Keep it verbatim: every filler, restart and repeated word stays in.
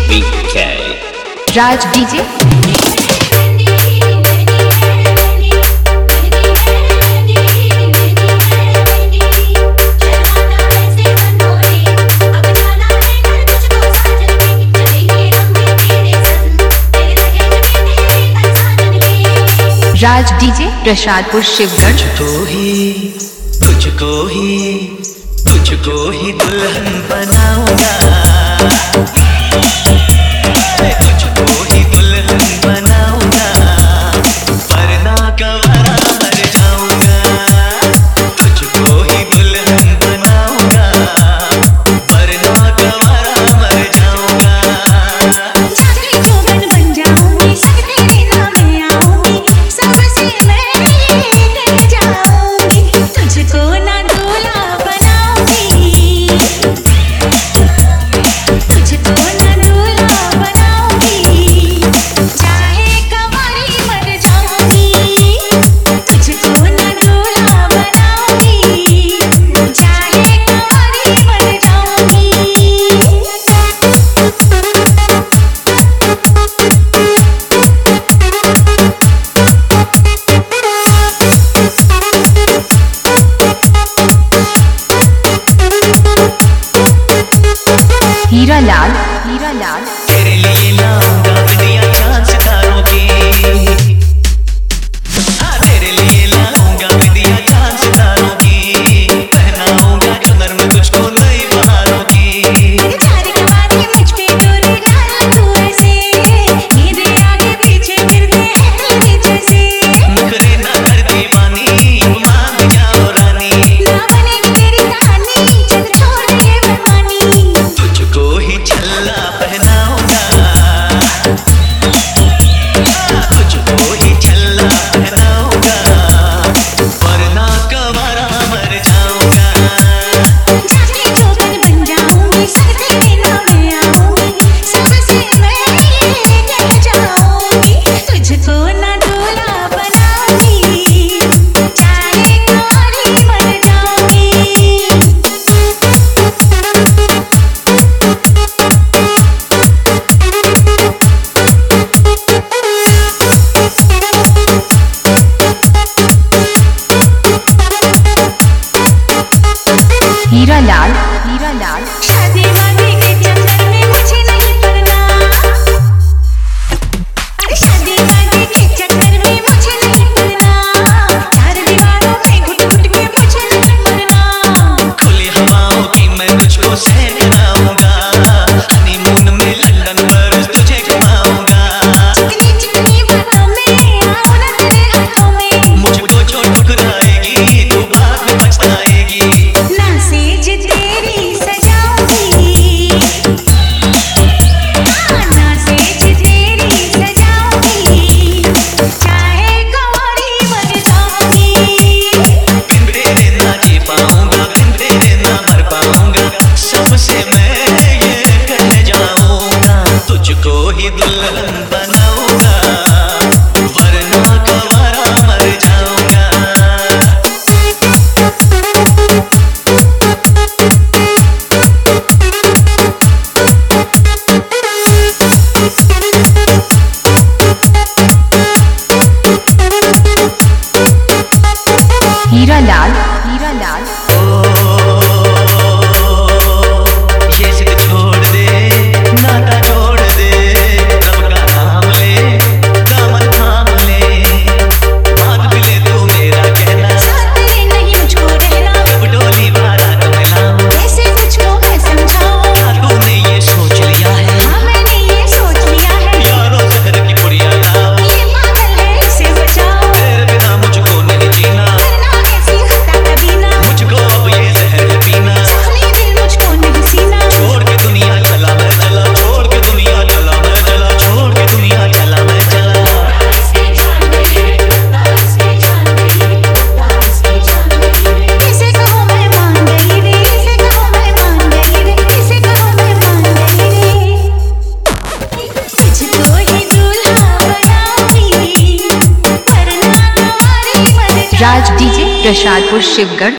B K Raj DJ Raj DJ Prasadpur Shivgarh. तुझको ही तुझको ही तुझको ही दुल्हन बनाऊंगा, तुझको ही दुल्हन बनाऊंगा, वरना गवारा मर जाऊंगा। तुझको ही दुल्हन बनाऊंगा, वरना गवारा मर जाऊंगा। हीरा लाल हीरा लाल तेरे लिए लाऊंगा बिटिया चांद सितारों की, हाँ तेरे लिए लाऊंगा बिटिया चांद सितारों की, पहनाऊंगा कमर में तुझको नई बहारों की। नखरे ना कर दीवानी मान जाओ रानी, तुझको ही छल्ला पहनाऊंगा, तुझको ही छल्ला पहनाऊंगा, वरना गवारा मर जाऊंगा। तुझको ना दूल्हा बनाऊंगी, चाहे कुंवारी मर जाऊंगी। हीरा लाल हीरा लाल शादी वादी के चक्कर में मुझे नहीं पड़ना, अरे शादी वादी के चक्कर में मुझे नहीं पड़ना, चार दीवारों में घुट घुट के मुझे नहीं मरना। खुली हवाओं की मैं तुझको सैर कराऊंगा, हनीमून में लंदन पर तुझे घुमाऊंगा। चिकनी चिकनी बातों में आऊं ना तेरे हाथों में, मुझको जो ठुकराएगी तू बाद में पछताएगी। ना सेज तेरी सजाऊंगी, हाँ ना सेज तेरी सजाऊंगी, चाहे कुंवारी मर जाऊंगी। बिन तेरे ना जी पाऊंगा, बिन तेरे ना मर पाऊंगा, सबसे मैं ये कह जाऊंगा। तुझको ही दुल्हन बनाऊंगा, वरना गवारा मर जाऊंगा। हीरा लाल हीरा लाल ये जिद छोड़ दे, नाता जोड़ दे, रब का नाम ले, दामन थाम ले, मान भी ले तू मेरा कहना, साथ तेरे नहीं मुझको रहना, जब डोली बारात में लाऊं, कैसे तुझको मैं समझाऊं। हाँ तूने ये सोच लिया है, हाँ मैंने ये सोच लिया है, यारों जहर की पुड़िया लाओ, ये पागल है इसे बचाओ, तेरे बिना मुझको नहीं जीना, करना ऐसी खता कभी ना, मुझको अब ये जहर पीना। जख्मी दिल मुझको नहीं सीना, छोड़ के दुनिया चला मैं चला, छोड़ के दुनिया चला मैं चला, छोड़ के दुनिया चला मैं चला। किसे कहूँ मैं मान गई रे, किसे कहूँ मैं मान गई रे, किसे कहूँ मैं मान गई रे। तुझको ही दूल्हा बनाऊंगी, वरना कुंवारी मर जाऊंगी। राज डीजे प्रसादपुर शिवगढ़।